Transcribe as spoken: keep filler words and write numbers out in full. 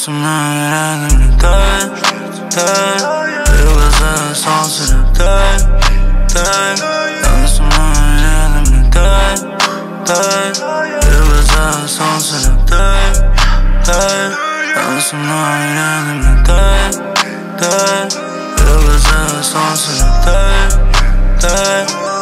Yanlışımdan yüreğimde tek, tek Yıldızı sonsuz tek, tek Yanlışımdan yüreğimde tek, tek Yıldızı sonsuz tek, tek Yanlışımdan yüreğimde tek, tek Yıldızı sonsuz tek, tek